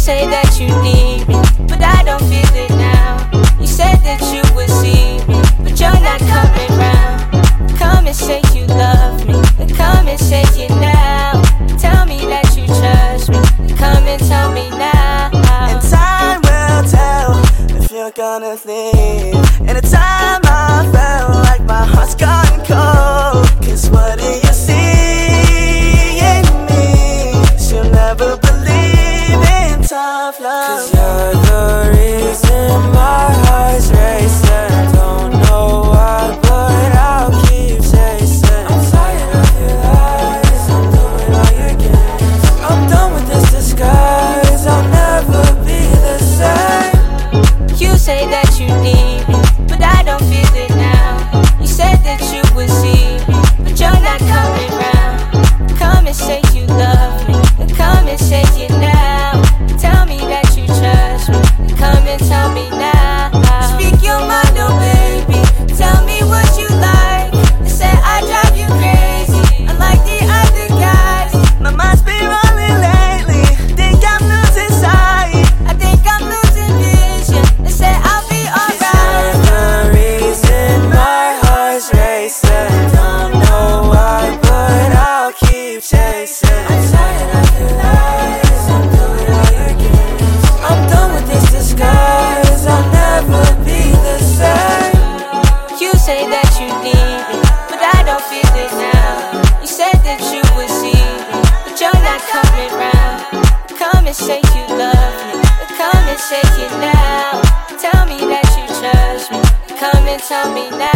say that you need me, but I don't feel it now. You said that you would see me, but you're not coming round. Come and say you love me, and come and say it now. Tell me that you trust me, and come and tell me now. And time will tell if you're gonna leave. And the time I felt like my heart's gotten cold, 'cause what do you see in me? She'll never believe in tough love. 'Cause you're the reason my heart's racing. Don't know why, but I'll keep chasing. I'm tired of your lies, I'm doing all your games. I'm done with this disguise, I'll never be the same. You say that you need me, but I don't feel it now. You said that you would see me, but you're not coming round. Come and say you love me, and come and say it now. Tell me that you trust me, come and tell me now. Speak your mind, oh baby, tell me what you like. They say I drive you crazy, unlike the other guys. My mind's been rolling lately, think I'm losing sight. I think I'm losing vision. They say I'll be alright. You're the reason my heart's racing. Don't know why, but I'll keep chasing. I'm tired of your lies, I'm doing all your games. I'm done with this disguise, I'll never be the same. You say that you need me, but I don't feel it now. You said that you would see me, but you're not coming round. Come and say you love me, but come and say it now. Tell me that you trust me, come and tell me now.